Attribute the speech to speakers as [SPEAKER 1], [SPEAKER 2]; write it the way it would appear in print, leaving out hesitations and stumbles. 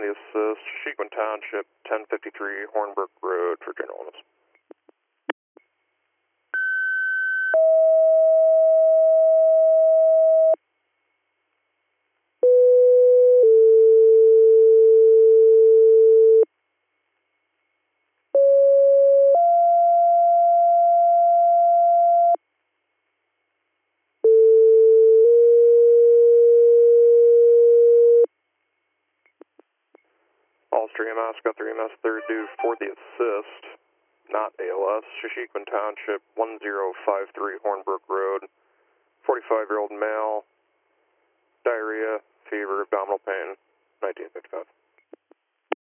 [SPEAKER 1] the assist, Sheikman Township, 1053 Hornbrook Road for general illness. All stream EMS, got 3 EMS, third due for the assist, not ALS, Sheikman Township, 1053 Hornbrook Road, 45-year-old male, diarrhea, fever, abdominal pain, 1955.